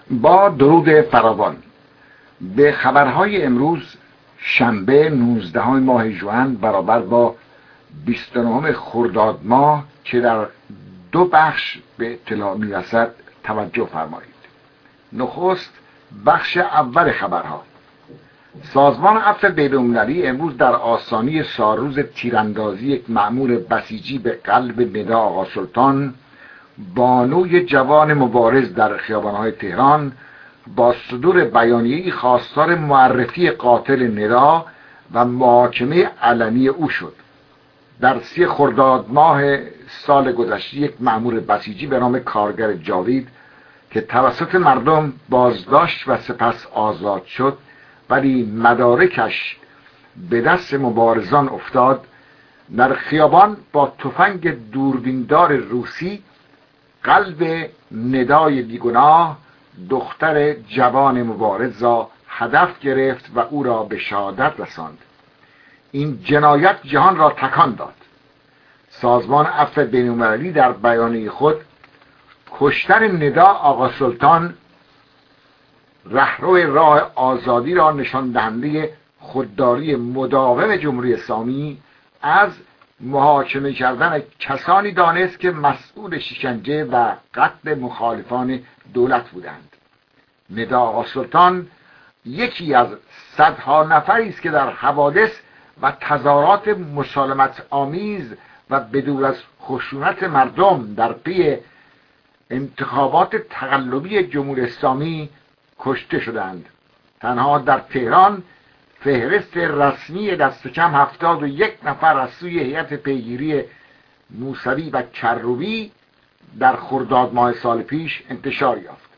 با درود فراوان به خبرهای امروز شنبه 19 ماه ژوئن برابر با 29 خرداد ماه که در دو بخش به اطلاع میرسد توجه فرمایید. نخست بخش اول خبرها. سازمان عفو بین‌المللی امروز در آستانه سالروز تیراندازی یک مأمور بسیجی به قلب ندا آقا سلطان، بانوی جوان مبارز در خیابان‌های تهران، با صدور بیانیه‌ای خواستار معرفی قاتل ندا و محاکمه علنی او شد. در 3 خرداد ماه سال گذشته یک مأمور بسیجی به نام کارگر جاوید که توسط مردم بازداشت و سپس آزاد شد، ولی مدارکش به دست مبارزان افتاد، در خیابان با تفنگ دوربیندار روسی قلب ندای بیگناه دختر جوان مبارز را هدف گرفت و او را به شهادت رساند. این جنایت جهان را تکان داد. سازمان عفو بین‌المللی در بیانیه خود کشتن ندا آقا سلطان، رهرو راه آزادی را نشان دهنده خودداری مداوم جمهوری اسلامی از محاکمه کردن کسانی دانست که مسئول شکنجه و قتل مخالفان دولت بودند. ندا آقا سلطان یکی از صدها نفری است که در حوادث و تظاهرات مسالمت آمیز و بدور از خشونت مردم در پی انتخابات تقلبی جمهوری اسلامی کشته شدند. تنها در تهران فهرست رسمی دست کم 71 نفر از سوی هیئت پیگیری موسوی و کروبی در خرداد ماه سال پیش انتشار یافت.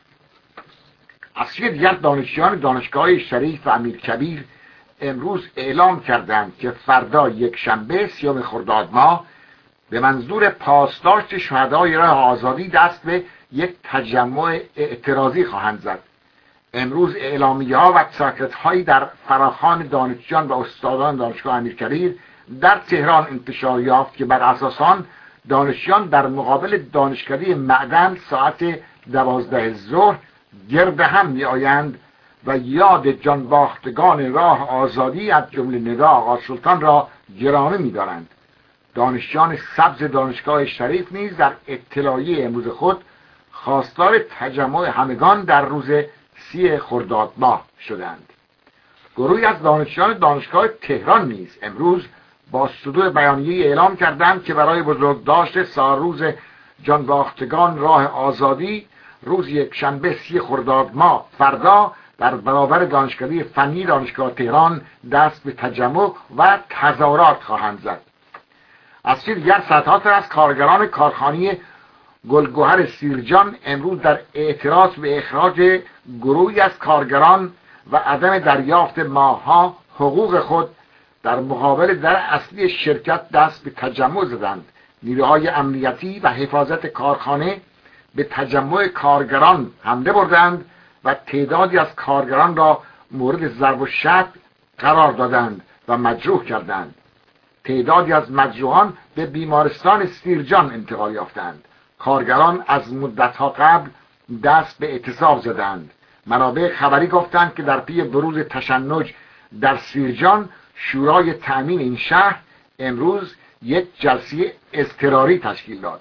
از سوی دیگر دانشجویان دانشگاه شریف و امیرکبیر امروز اعلام کردند که فردا یک شنبه 30 خرداد ماه به منظور پاسداشت شهدای راه آزادی دست به یک تجمع اعتراضی خواهند زد. امروز اعلامیه‌ها و تراکت‌هایی در فراخوان دانشجویان و استادان دانشگاه امیرکبیر در تهران انتشار یافت که بر اساس آن دانشجویان در مقابل دانشکده معدن ساعت 12 ظهر گرد هم می‌آیند و یاد جانباختگان راه آزادی از جمله ندا آقا سلطان را گرامی می‌دارند. دانشجویان سبز دانشگاه شریف نیز در اطلاعیه امروز خود خواستار تجمع همگان در روز 30 خرداد ماه شدند. گروهی از دانشجویان دانشگاه تهران نیز امروز با صدور بیانیه اعلام کردند که برای بزرگداشت سالروز جانباختگان راه آزادی روز یکشنبه 30 خرداد ماه فردا در برابر دانشکده فنی دانشگاه تهران دست به تجمع و تظاهرات خواهند زد. از سوی دیگر صدها تن از کارگران کارخانه گلگهر سیرجان امروز در اعتراض به اخراج گروهی از کارگران و عدم دریافت ماه‌ها حقوق خود در مقابل در اصلی شرکت دست به تجمع زدند. نیروهای امنیتی و حفاظت کارخانه به تجمع کارگران حمله بردند و تعدادی از کارگران را مورد ضرب و شتم قرار دادند و مجروح کردند. تعدادی از مجروحان به بیمارستان سیرجان انتقال یافتند. کارگران از مدتها قبل دست به اعتصاب زدند. منابع خبری گفتند که در پی بروز تشنج در سیرجان شورای تأمین این شهر امروز یک جلسه اضطراری تشکیل داد.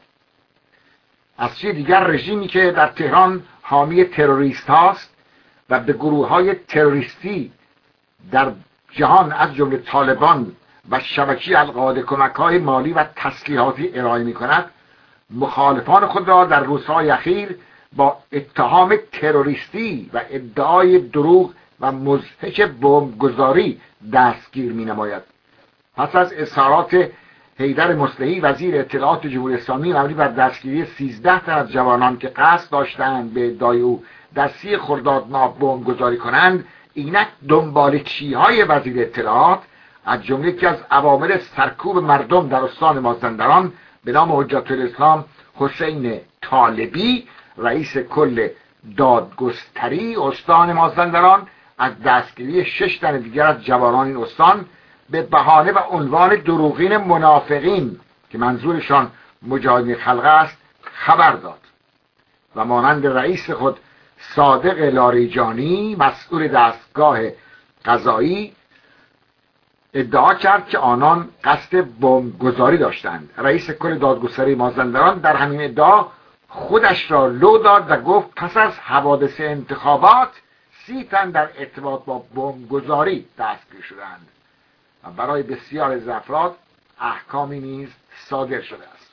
از سوی دیگر رژیمی که در تهران حامی تروریست هاست و به گروه های تروریستی در جهان از جمله طالبان و شبکه القاعده کمک‌های مالی و تسلیحاتی ارائه می‌کند، مخالفان خود را در روزهای اخیر با اتهام تروریستی و ادعای دروغ و مضحک بمبگذاری دستگیر می‌نماید. پس از اظهارات حیدر مصلحی وزیر اطلاعات جمهوری اسلامی مبنی بر دستگیری 13 تن از جوانان که قصد داشتند به ادعای او در 30 خرداد ماه بمبگذاری کنند، اینک دنباله‌چی‌های وزیر اطلاعات از جمله یکی از عوامل سرکوب مردم در استان مازندران به نام حجت الاسلام حسین طالبی، رئیس کل دادگستری استان مازندران، از دستگیری 6 تن دیگر از جوانان این استان به بهانه و عنوان دروغین منافقین که منظورشان مجاهدین خلق است خبر داد و مانند رئیس خود صادق لاریجانی مسئول دستگاه قضایی ادعا کرد که آنان قصد بمبگذاری داشتند. رئیس کل دادگستری مازندران در همین ادعا خودش را لو داد و گفت پس از حوادث انتخابات 30 تن در ارتباط با بمبگذاری دستگیر شدند و برای بسیار از افراد احکامی نیز صادر شده است.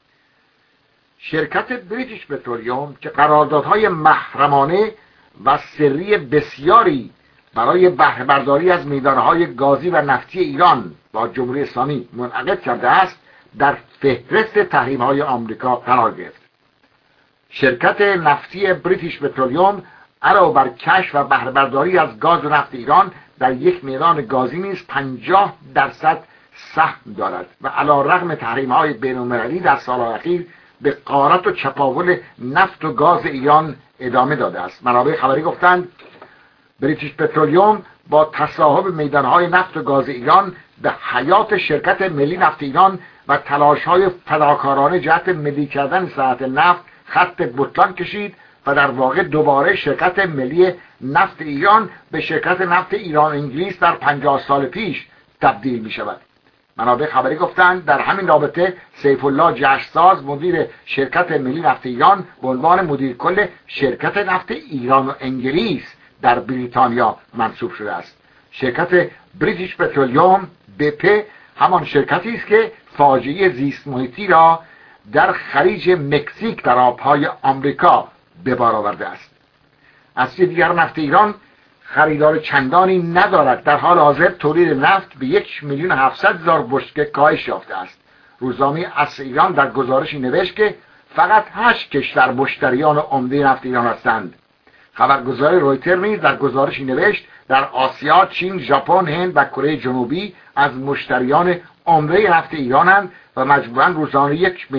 شرکت بریتیش پترولیوم که قراردادهای محرمانه و سری بسیاری برای بهره برداری از میدانهای گازی و نفتی ایران با جمهوری اسلامی منعقد کرده است، در فهرست تحریم‌های آمریکا قرار گرفت. شرکت نفتی بریتیش پترولیوم علاوه بر کشف و بهره برداری از گاز و نفت ایران در یک میدان گازی نیز 50% سهم دارد و علی‌رغم تحریم‌های بین‌المللی در سال‌های اخیر به غارت و چپاول نفت و گاز ایران ادامه داده است. منابع خبری گفتند بریتیش پترولیوم با تصاحب میدانهای نفت و گاز ایران به حیات شرکت ملی نفت ایران و تلاش‌های فداکارانه جهت ملی کردن صنعت نفت خط بطلان کشید و در واقع دوباره شرکت ملی نفت ایران به شرکت نفت ایران انگلیس در 50 سال پیش تبدیل می شود. منابع خبری گفتند در همین رابطه سیف الله جشنساز مدیر شرکت ملی نفت ایران به عنوان مدیر کل شرکت نفت ایران و انگلیس در بریتانیا منصوب شده است. شرکت بریتیش پترولیوم BP همان شرکتی است که فاجعه زیست محیطی را در خلیج مکزیک در آبهای آمریکا به بار آورده است. از سوی دیگر نفت ایران خریدار چندانی ندارد. در حال حاضر تولید نفت به 1,700,000 بشکه کاهش یافته است. روزنامه عصر ایران در گزارشی نوشت که فقط 8 کشور مشتریان عمده نفت ایران هستند. خبرگزاری رویتر نیز در گزارشی نوشت در آسیا چین، ژاپن، هند و کره جنوبی از مشتریان عمده نفت ایرانند و مجموعاً روزانه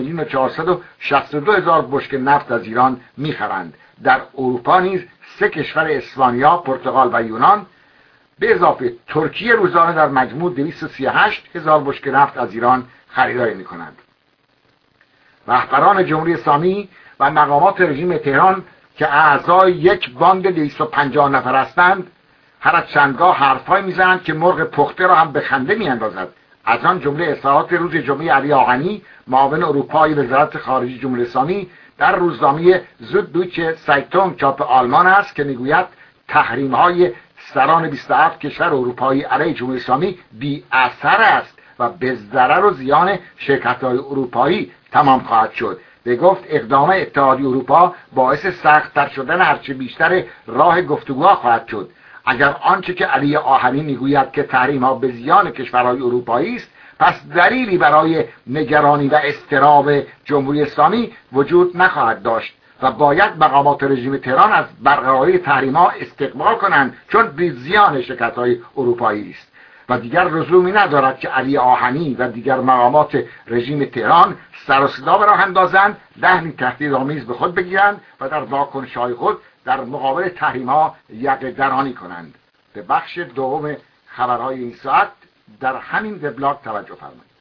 1,462,000 بشکه نفت از ایران می‌خرند. در اروپا نیز 3 کشور اسپانیا، پرتغال و یونان به اضافه ترکیه روزانه در مجموع 238,000 بشکه نفت از ایران خریداری می‌کنند. رهبران جمهوری اسلامی و مقامات رژیم تهران که اعضای یک باند 250 نفر هستند هر از چندگاه حرف‌هایی می‌زنند که مرغ پخته را هم به خنده می‌اندازد. از آن جمله اظهارات روز جمعه علی آهنی معاون اروپایی وزارت خارجه جمهوری اسلامی در روزنامه زوددویچه سایتونگ چاپ آلمان است که میگوید تحریم‌های سران 27 کشور اروپایی علیه جمهوری اسلامی بی اثر است و به ضرر و زیان شرکت‌های اروپایی تمام خواهد شد. به گفت اقدام اتحادیه اروپا باعث سخت‌تر شدن هرچه بیشتر راه گفتگوها خواهد شد. اگر آنچه که علی آهنی میگوید که تحریم‌ها به زیان کشورهای اروپایی است، پس دلیلی برای نگرانی و اضطراب جمهوری اسلامی وجود نخواهد داشت و باید مقامات رژیم تهران از برقراری تحریم‌ها استقبال کنند، چون به زیان شرکت‌های اروپایی است و دیگر لزومی ندارد که علی آهنی و دیگر مقامات رژیم تهران سر و صدا براه اندازند، دهنی تهدیدآمیز به خود بگیرند و در واکنش‌های خود در مقابل تحریم‌ها یقه درانی کنند. به بخش دوم خبرهای این ساعت در همین وبلاگ توجه فرمایید.